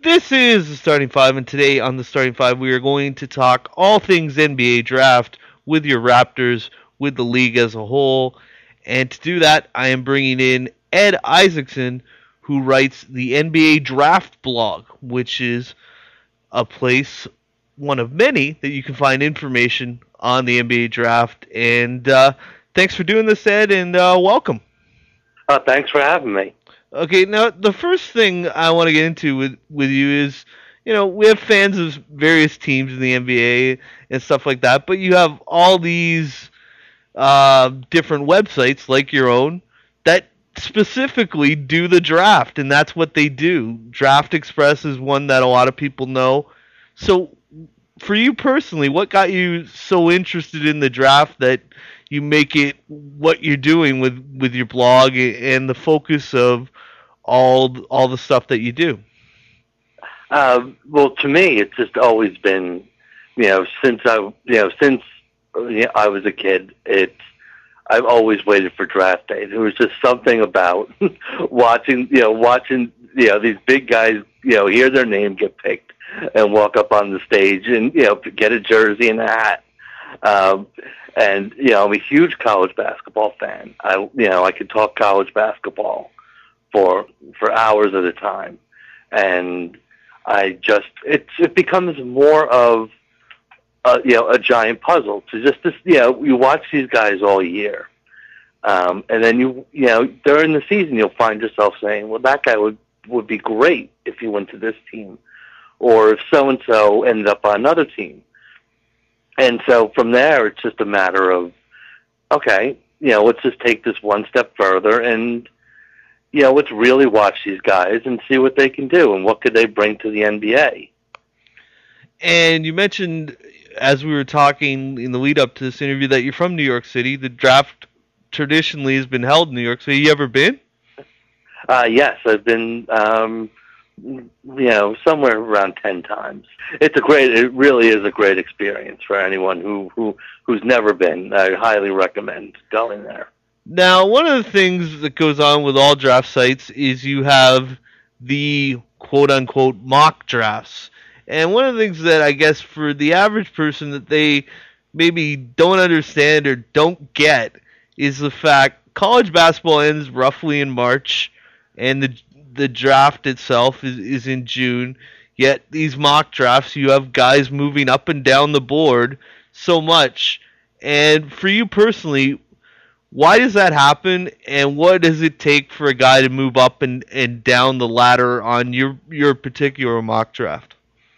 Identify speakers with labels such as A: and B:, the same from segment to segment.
A: This is the Starting Five, and today on the Starting Five, we are going to talk all things NBA draft with your Raptors, with the league as a whole. And to do that, I am bringing in Ed Isaacson, who writes the NBA Draft blog, which is a place, one of many, that you can find information on the NBA draft. And thanks for doing this, Ed, and welcome.
B: Thanks for having me.
A: Okay, now the first thing I want to get into with you is, we have fans of various teams in the NBA and stuff like that, but you have all these different websites like your own that specifically do the draft, and that's what they do. Draft Express is one that a lot of people know. So, for you personally, what got you so interested in the draft that you make it what you're doing with your blog and the focus of all the stuff that you do?
B: Well, to me, it's just always been, since I was a kid, I've always waited for draft day. There was just something about watching these big guys, hear their name get picked and walk up on the stage and get a jersey and a hat. I'm a huge college basketball fan. I could talk college basketball for hours at a time, and it becomes more of a giant puzzle to you watch these guys all year, and then during the season you'll find yourself saying, well, that guy would be great if he went to this team, or if so and so ended up on another team, and so from there it's just a matter of, okay, let's just take this one step further and let's really watch these guys and see what they can do and what could they bring to the NBA.
A: And you mentioned, as we were talking in the lead up to this interview, that you're from New York City. The draft traditionally has been held in New York City. You ever been?
B: Yes, I've been, somewhere around 10 times. It really is a great experience for anyone who's never been. I highly recommend going there.
A: Now, one of the things that goes on with all draft sites is you have the quote unquote mock drafts. And one of the things that I guess for the average person that they maybe don't understand or don't get is the fact college basketball ends roughly in March and the draft itself is in June. Yet these mock drafts, you have guys moving up and down the board so much. And for you personally, why does that happen, and what does it take for a guy to move up and down the ladder on your particular mock draft?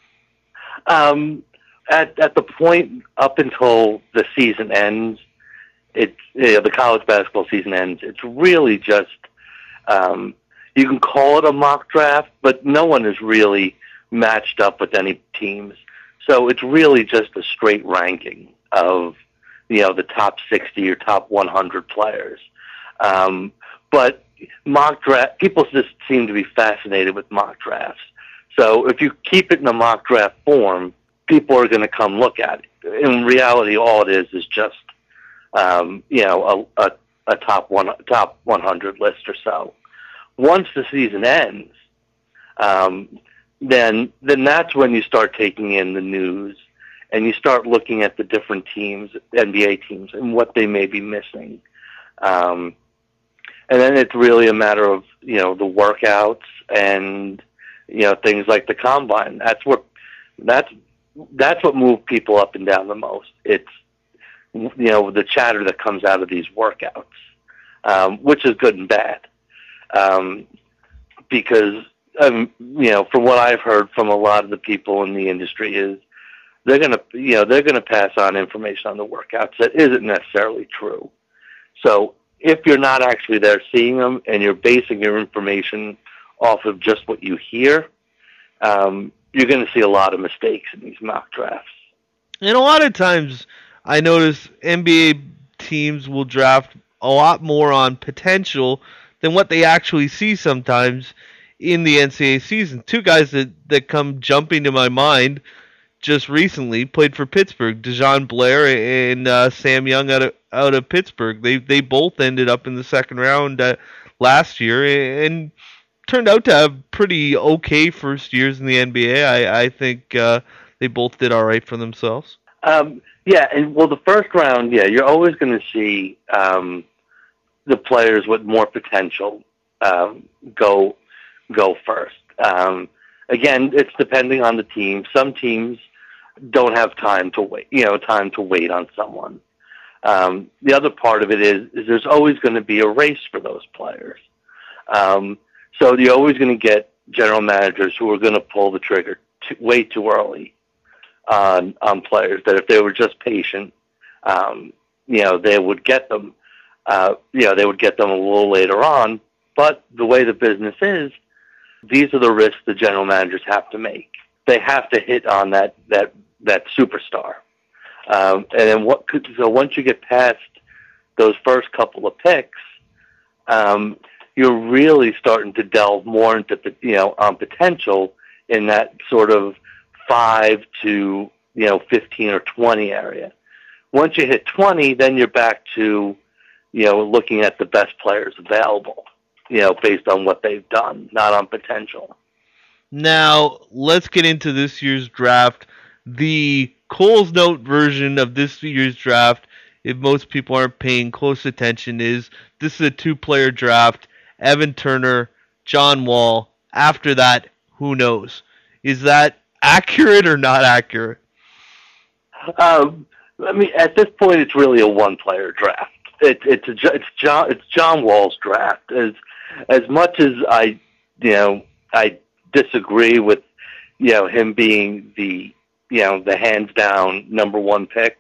B: At the point up until the season ends, the college basketball season ends. It's really just you can call it a mock draft, but no one is really matched up with any teams. So it's really just a straight ranking of the top 60 or top 100 players. But mock draft, people just seem to be fascinated with mock drafts. So if you keep it in a mock draft form, people are going to come look at it. In reality, all it is just, a top 100 list or so. Once the season ends, then that's when you start taking in the news and you start looking at the different teams, NBA teams, and what they may be missing. And then it's really a matter of, the workouts and, things like the combine. That's what moved people up and down the most. It's, the chatter that comes out of these workouts, which is good and bad. Because, from what I've heard from a lot of the people in the industry is, they're gonna pass on information on the workouts that isn't necessarily true. So if you're not actually there seeing them and you're basing your information off of just what you hear, you're going to see a lot of mistakes in these mock drafts.
A: And a lot of times, I notice NBA teams will draft a lot more on potential than what they actually see sometimes in the NCAA season. Two guys that come jumping to my mind just recently played for Pittsburgh. Dejounte Blair and Sam Young out of Pittsburgh. They both ended up in the second round last year, and turned out to have pretty okay first years in the NBA. I think they both did all right for themselves.
B: Yeah, and well, the first round, yeah, you're always going to see the players with more potential go first. Again, it's depending on the team. Some teams don't have time to wait, time to wait on someone. The other part of it is there's always going to be a race for those players. So you're always going to get general managers who are going to pull the trigger way too early on players. That if they were just patient, they would get them. They would get them a little later on. But the way the business is, these are the risks the general managers have to make. They have to hit on that superstar. And then so once you get past those first couple of picks, you're really starting to delve more into on potential in that sort of 5 to 15 or 20 area. Once you hit 20, then you're back to looking at the best players available, based on what they've done, not on potential.
A: Now, let's get into this year's draft. The Coles Note version of this year's draft, if most people aren't paying close attention, is this is a 2-player draft. Evan Turner, John Wall. After that, who knows? Is that accurate or not accurate?
B: At this point, it's really a 1-player draft. It's John Wall's draft. As much as I disagree with him being the hands down number 1 pick.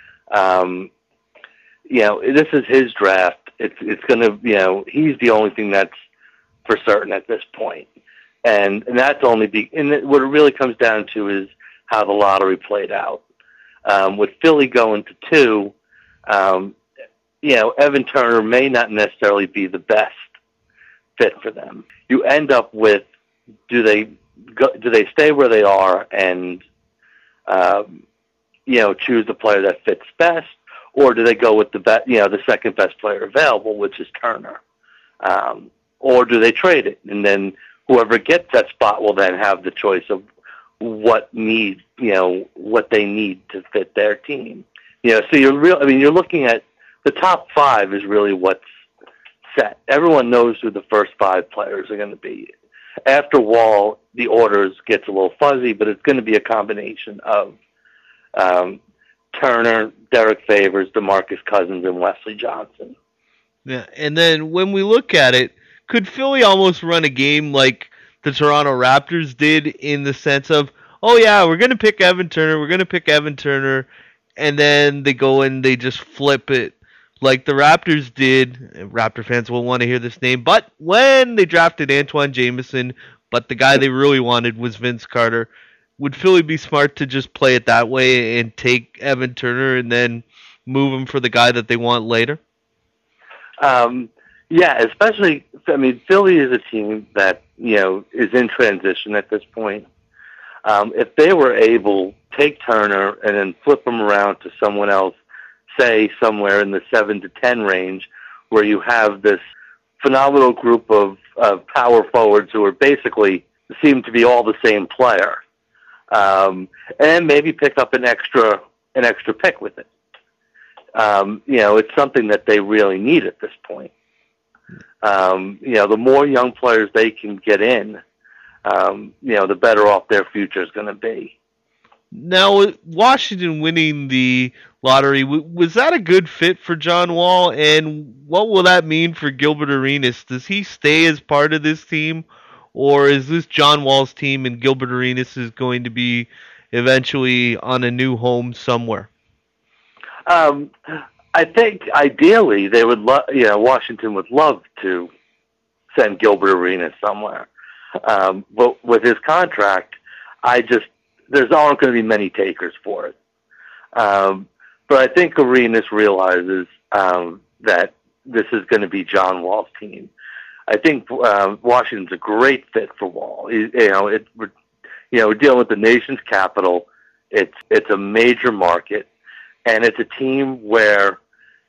B: This is his draft. It's gonna he's the only thing that's for certain at this point, and that's only what it really comes down to is how the lottery played out. With Philly going to 2, Evan Turner may not necessarily be the best fit for them. You end up with do they stay where they are and choose the player that fits best, or do they go with the second best player available, which is Turner, or do they trade it and then whoever gets that spot will then have the choice of what they need to fit their team. So you're looking at the top 5 is really what's set. Everyone knows who the first 5 players are going to be. After Wall, the orders gets a little fuzzy, but it's going to be a combination of Turner, Derek Favors, DeMarcus Cousins, and Wesley Johnson.
A: Yeah, and then when we look at it, could Philly almost run a game like the Toronto Raptors did in the sense of, oh yeah, we're going to pick Evan Turner, and then they go and they just flip it like the Raptors did. Raptor fans will want to hear this name, but when they drafted Antoine Jameson, but the guy they really wanted was Vince Carter, would Philly be smart to just play it that way and take Evan Turner and then move him for the guy that they want later?
B: Yeah, especially, Philly is a team that, is in transition at this point. If they were able to take Turner and then flip him around to someone else, say somewhere in the 7 to 10 range, where you have this phenomenal group of power forwards who are basically seem to be all the same player, and maybe pick up an extra pick with it. It's something that they really need at this point. The more young players they can get in, the better off their future is going to be.
A: Now, Washington winning the lottery, was that a good fit for John Wall? And what will that mean for Gilbert Arenas? Does he stay as part of this team? Or is this John Wall's team and Gilbert Arenas is going to be eventually on a new home somewhere?
B: I think ideally they would Washington would love to send Gilbert Arenas somewhere. But with his contract, there aren't going to be many takers for it. But I think Arenas realizes that this is going to be John Wall's team. I think Washington's a great fit for Wall. We're dealing with the nation's capital. It's a major market, and it's a team where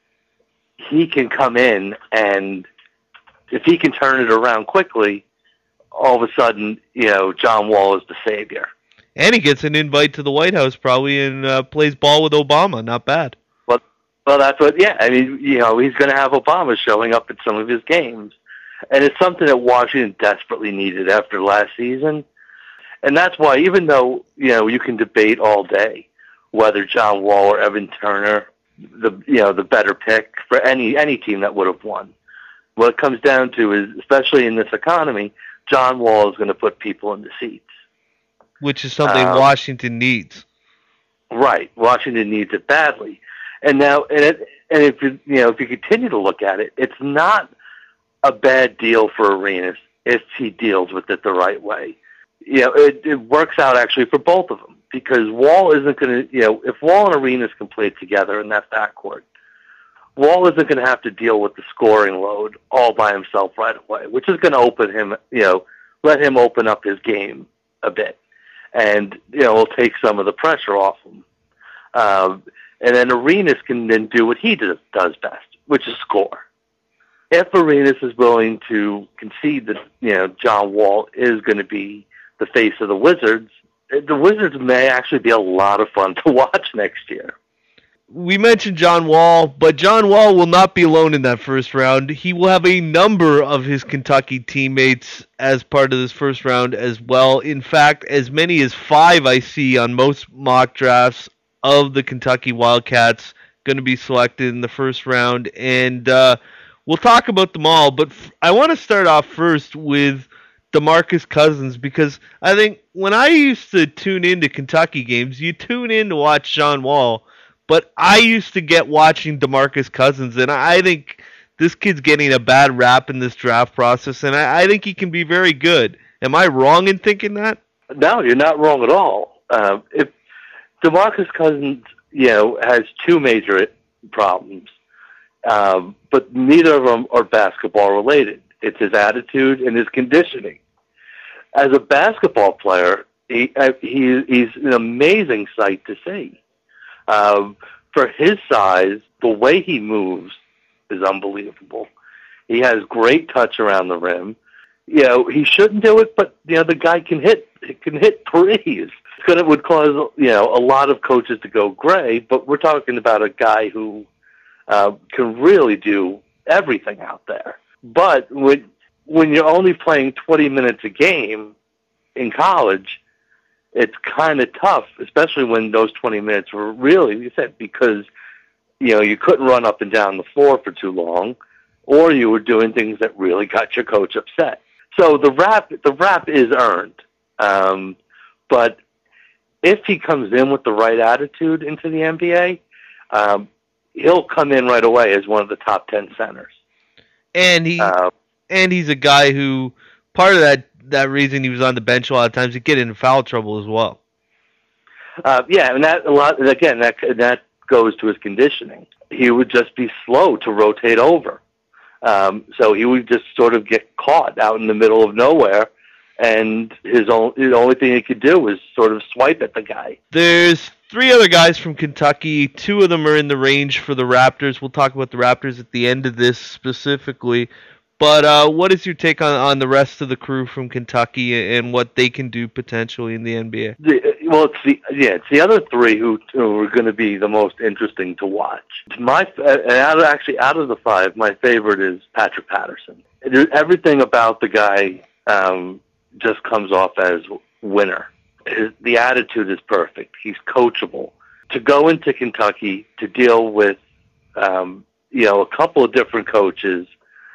B: he can come in, and if he can turn it around quickly, all of a sudden, John Wall is the savior.
A: And he gets an invite to the White House probably and plays ball with Obama. Not bad.
B: Well, that's what. Yeah, I mean, he's going to have Obama showing up at some of his games, and it's something that Washington desperately needed after last season. And that's why, even though you can debate all day whether John Wall or Evan Turner, the better pick for any team that would have won. What it comes down to is, especially in this economy, John Wall is going to put people in the seats,
A: which is something Washington needs.
B: Right, Washington needs it badly, and now if you continue to look at it, it's not a bad deal for Arenas if he deals with it the right way. It works out actually for both of them, because Wall isn't going to, if Wall and Arenas can play together in that backcourt, Wall isn't going to have to deal with the scoring load all by himself right away, which is going to open him, let him open up his game a bit, and will take some of the pressure off him. And then Arenas can then do what he does best, which is score. If Arenas is willing to concede that John Wall is going to be the face of the Wizards may actually be a lot of fun to watch next year.
A: We mentioned John Wall, but John Wall will not be alone in that first round. He will have a number of his Kentucky teammates as part of this first round as well. In fact, as many as 5 I see on most mock drafts of the Kentucky Wildcats going to be selected in the first round. And we'll talk about them all, but I want to start off first with DeMarcus Cousins, because I think when I used to tune into Kentucky games, you tune in to watch John Wall, but I used to get watching DeMarcus Cousins, and I think this kid's getting a bad rap in this draft process, and I think he can be very good. Am I wrong in thinking that?
B: No, you're not wrong at all. If DeMarcus Cousins, has 2 major problems, but neither of them are basketball related. It's his attitude and his conditioning. As a basketball player, he's an amazing sight to see. For his size, the way he moves is unbelievable. He has great touch around the rim. He shouldn't do it, but the guy can hit threes. It would cause a lot of coaches to go gray, but we're talking about a guy who can really do everything out there. But when you're only playing 20 minutes a game in college, it's kind of tough, especially when those 20 minutes were really, you said, because you couldn't run up and down the floor for too long, or you were doing things that really got your coach upset. So the rap is earned, but if he comes in with the right attitude into the NBA, he'll come in right away as one of the top 10 centers.
A: And he's a guy who, part of that reason he was on the bench a lot of times, he'd get into foul trouble as well.
B: And that goes to his conditioning. He would just be slow to rotate over. So he would just sort of get caught out in the middle of nowhere, and the only thing he could do was sort of swipe at the guy.
A: There's 3 other guys from Kentucky. 2 of them are in the range for the Raptors. We'll talk about the Raptors at the end of this specifically. But what is your take on the rest of the crew from Kentucky and what they can do potentially in the NBA?
B: It's the other 3 who are going to be the most interesting to watch. Out of the 5, my favorite is Patrick Patterson. Everything about the guy just comes off as winner. The attitude is perfect. He's coachable. To go into Kentucky to deal with a couple of different coaches.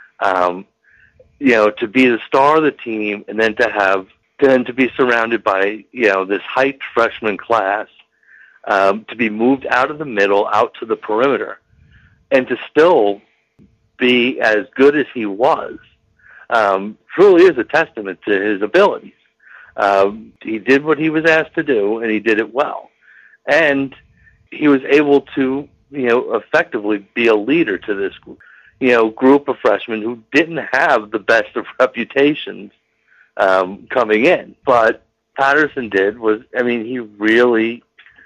B: To be the star of the team, and then to be surrounded by, this hyped freshman class, to be moved out of the middle, out to the perimeter, and to still be as good as he was, truly is a testament to his abilities. He did what he was asked to do, and he did it well. And he was able to, effectively be a leader to this group of freshmen who didn't have the best of reputations coming in. But Patterson he really,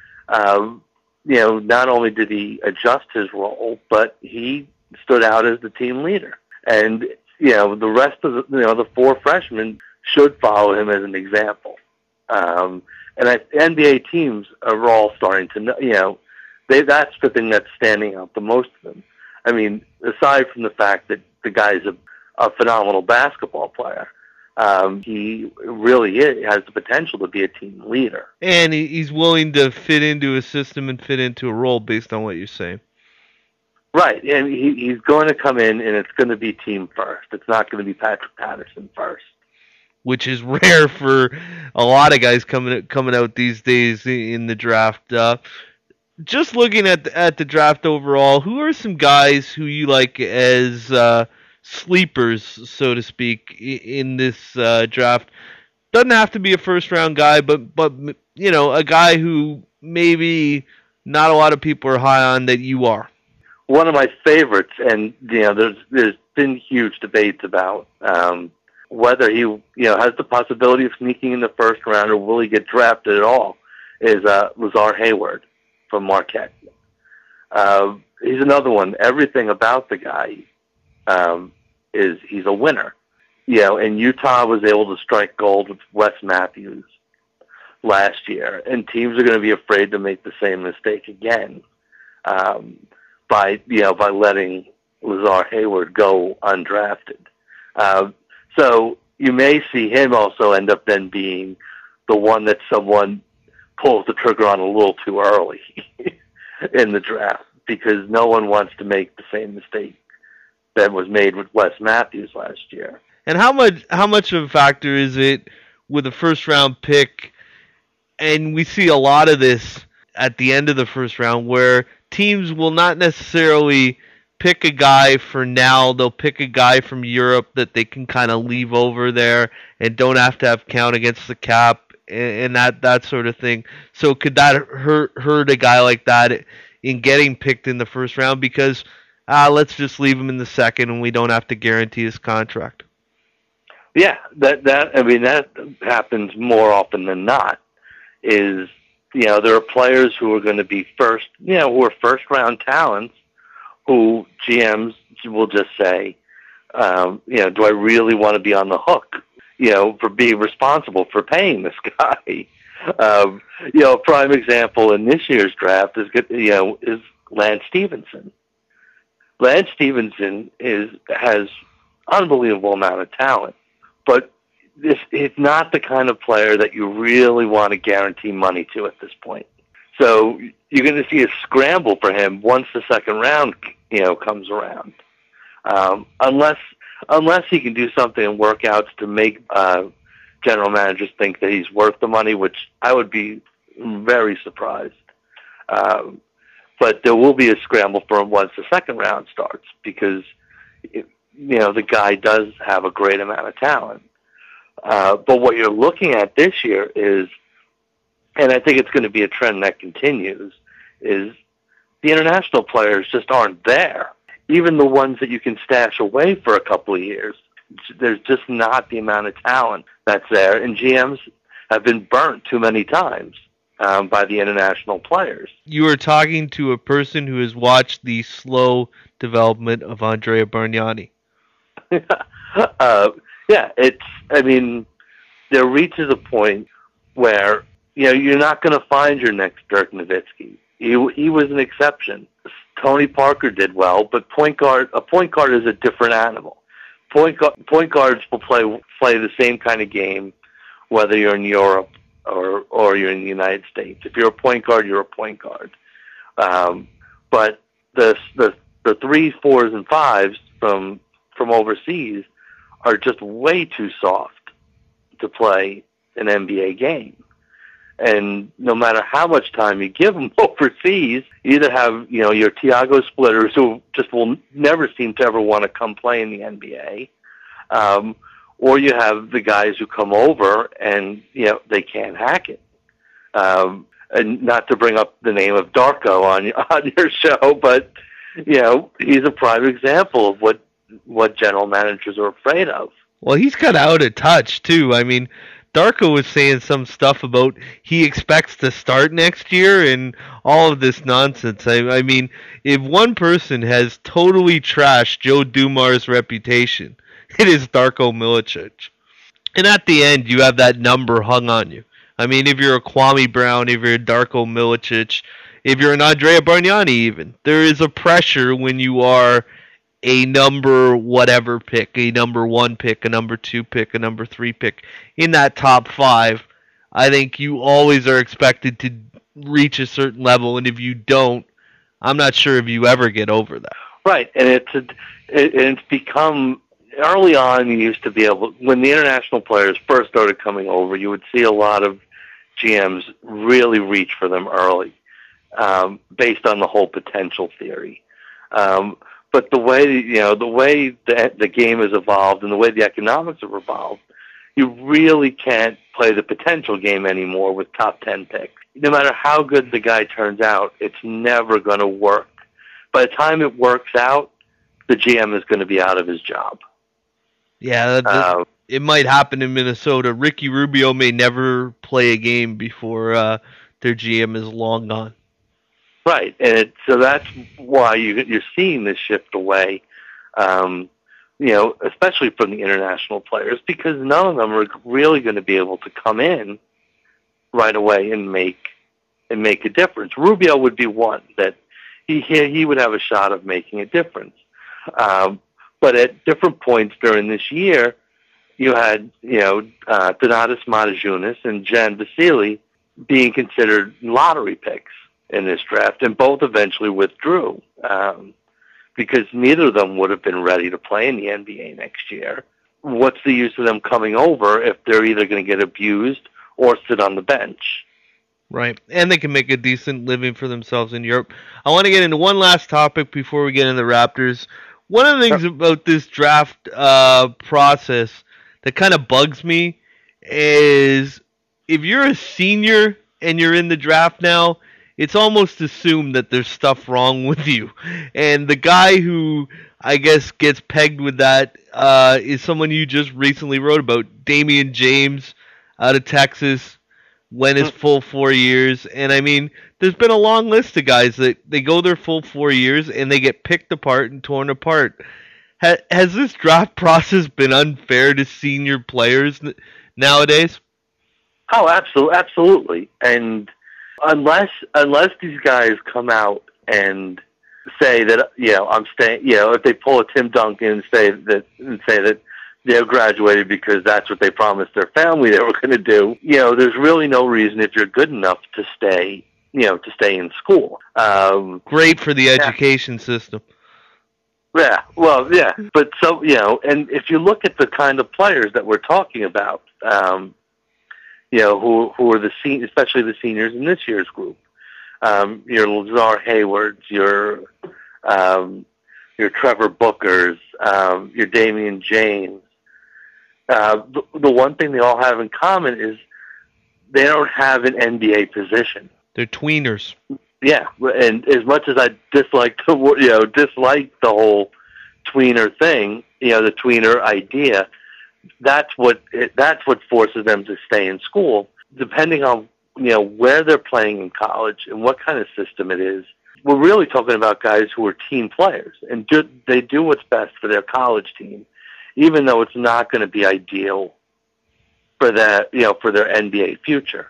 B: not only did he adjust his role, but he stood out as the team leader. And, the rest of the 4 freshmen should follow him as an example. And NBA teams are all starting to know, that's the thing that's standing out the most to them. I mean, aside from the fact that the guy's a phenomenal basketball player, he really has the potential to be a team leader.
A: And he's willing to fit into a system and fit into a role based on what you're saying.
B: Right, and he's going to come in, and it's going to be team first. It's not going to be Patrick Patterson first.
A: Which is rare for a lot of guys coming out these days in the draft. Just looking at the draft overall, who are some guys who you like as sleepers, so to speak, in this draft? Doesn't have to be a first round guy, but a guy who maybe not a lot of people are high on that you are.
B: One of my favorites, and there's been huge debates about whether he has the possibility of sneaking in the first round or will he get drafted at all, is Lazar Hayward from Marquette. He's another one. Everything about the guy is he's a winner. And Utah was able to strike gold with Wes Matthews last year, and teams are going to be afraid to make the same mistake again by letting Lazar Hayward go undrafted. So you may see him also end up then being the one that someone pulls the trigger on a little too early in the draft, because no one wants to make the same mistake that was made with Wes Matthews last year.
A: And how much of a factor is it with a first round pick? And we see a lot of this at the end of the first round where teams will not necessarily pick a guy for now. They'll pick a guy from Europe that they can kind of leave over there and don't have to have count against the cap and that sort of thing. So could that hurt a guy like that in getting picked in the first round because let's just leave him in the second and we don't have to guarantee his contract?
B: Yeah, that happens more often than not. There are players who are going to be who are first round talents who GMs will just say, do I really want to be on the hook, for being responsible for paying this guy? A prime example in this year's draft is Lance Stevenson. Lance Stevenson has unbelievable amount of talent, but it's not the kind of player that you really want to guarantee money to at this point. So you're going to see a scramble for him once the second round, comes around. Unless he can do something in workouts to make general managers think that he's worth the money, which I would be very surprised. But there will be a scramble for him once the second round starts because, the guy does have a great amount of talent. But what you're looking at this year is, and I think it's going to be a trend that continues, is the international players just aren't there. Even the ones that you can stash away for a couple of years, there's just not the amount of talent that's there, and GMs have been burnt too many times by the international players.
A: You are talking to a person who has watched the slow development of Andrea Bargnani.
B: Yeah, there reaches a point where, you're not going to find your next Dirk Nowitzki. He was an exception. Tony Parker did well, but a point guard is a different animal. Point guards will play the same kind of game, whether you're in Europe or you're in the United States. If you're a point guard, you're a point guard. But the 3s, 4s, and 5s from overseas are just way too soft to play an NBA game. And no matter how much time you give them overseas, you either have, your Tiago Splitters who just will never seem to ever want to come play in the NBA, or you have the guys who come over and, they can't hack it. And not to bring up the name of Darko on your show, but, he's a prime example of what general managers are afraid of.
A: Well, he's kind of out of touch, too. I mean, Darko was saying some stuff about he expects to start next year and all of this nonsense. I mean, if one person has totally trashed Joe Dumars' reputation, it is Darko Milicic. And at the end, you have that number hung on you. I mean, if you're a Kwame Brown, if you're a Darko Milicic, if you're an Andrea Bargnani even, there is a pressure when you are a number whatever pick, a number 1 pick, a number 2 pick, a number 3 pick in that top 5. I think you always are expected to reach a certain level, and if you don't, I'm not sure if you ever get over that.
B: Right, and it's become early on. You used to be able, when the international players first started coming over, you would see a lot of GMs really reach for them early, based on the whole potential theory. But the way the game has evolved and the way the economics have evolved, you really can't play the potential game anymore with top 10 picks. No matter how good the guy turns out, it's never going to work. By the time it works out, the GM is going to be out of his job.
A: Yeah, it might happen in Minnesota. Ricky Rubio may never play a game before their GM is long gone.
B: Right, and so that's why you're seeing this shift away, especially from the international players, because none of them are really going to be able to come in right away and make a difference. Rubio would be one that he would have a shot of making a difference. But at different points during this year, you had Donatas Matajunas and Jan Vasily being considered lottery picks in this draft, and both eventually withdrew because neither of them would have been ready to play in the NBA next year. What's the use of them coming over if they're either going to get abused or sit on the bench?
A: Right, and they can make a decent living for themselves in Europe. I want to get into one last topic before we get into the Raptors. One of the things about this draft process that kind of bugs me is if you're a senior and you're in the draft now, it's almost assumed that there's stuff wrong with you. And the guy who, I guess, gets pegged with that is someone you just recently wrote about, Damian James out of Texas, went his full 4 years. And, I mean, there's been a long list of guys that they go their full 4 years and they get picked apart and torn apart. Has this draft process been unfair to senior players nowadays?
B: Oh, absolutely. And unless these guys come out and say that, I'm staying, if they pull a Tim Duncan and say that they're graduated because that's what they promised their family they were going to do, there's really no reason if you're good enough to stay in school.
A: Great for the education system.
B: Yeah, well, yeah, but so, and if you look at the kind of players that we're talking about, who are especially the seniors in this year's group, your Lazar Haywards, your Trevor Bookers, your Damian James. The one thing they all have in common is they don't have an NBA position.
A: They're tweeners.
B: Yeah, and as much as I dislike the whole tweener thing, the tweener idea, that's what forces them to stay in school. Depending on where they're playing in college and what kind of system it is, we're really talking about guys who are team players and they do what's best for their college team, even though it's not going to be ideal for their NBA future.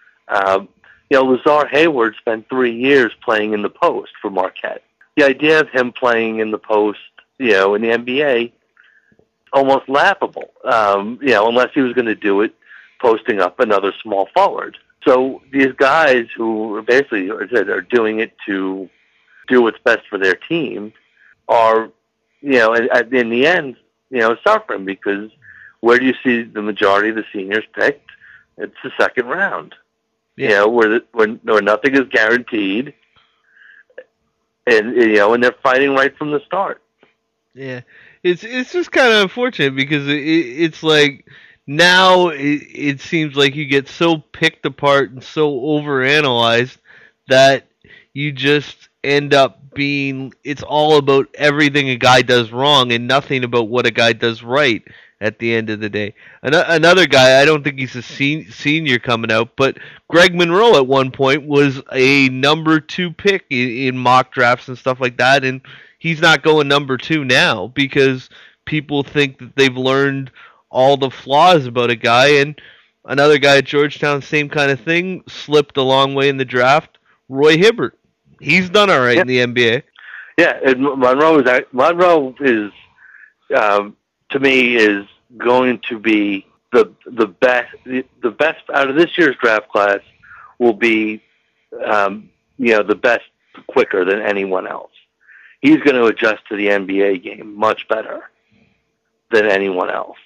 B: Lazar Hayward spent 3 years playing in the post for Marquette. The idea of him playing in the post, in the NBA, almost laughable. Unless he was going to do it posting up another small forward. So these guys who basically are doing it to do what's best for their team are, in the end, suffering because where do you see the majority of the seniors picked? It's the second round.
A: Yeah.
B: Where nothing is guaranteed, and and they're fighting right from the start.
A: Yeah, it's just kind of unfortunate because it's like now it seems like you get so picked apart and so overanalyzed that you just end up being, it's all about everything a guy does wrong and nothing about what a guy does right at the end of the day. Another guy, I don't think he's a senior coming out, but Greg Monroe at one point was a number 2 pick in mock drafts and stuff like that, and he's not going number 2 now because people think that they've learned all the flaws about a guy. And another guy at Georgetown, same kind of thing, slipped a long way in the draft. Roy Hibbert. He's done all right in the NBA.
B: Yeah, and Monroe is to me is going to be the best. The best out of this year's draft class will be the best quicker than anyone else. He's going to adjust to the NBA game much better than anyone else.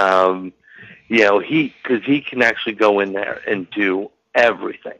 B: Because he can actually go in there and do everything,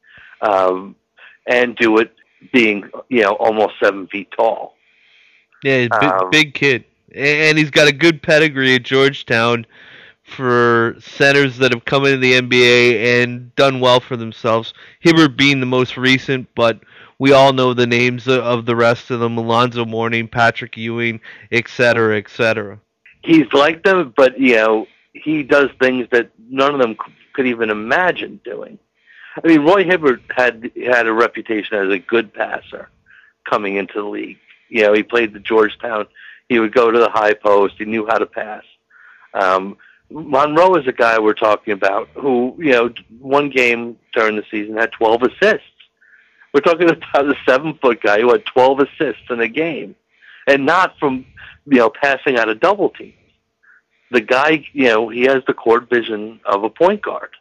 B: and do it being almost 7 feet tall.
A: Yeah, he's big kid, and he's got a good pedigree at Georgetown for centers that have come into the NBA and done well for themselves. Hibbert being the most recent, but we all know the names of the rest of them: Alonzo Mourning, Patrick Ewing, etc., etc.
B: He's like them, but he does things that none of them could even imagine doing. I mean, Roy Hibbert had a reputation as a good passer coming into the league. He played at Georgetown. He would go to the high post. He knew how to pass. Monroe is a guy we're talking about who, one game during the season had 12 assists. We're talking about a 7-foot guy who had 12 assists in a game, and not from, passing out of double teams. The guy, he has the court vision of a point guard.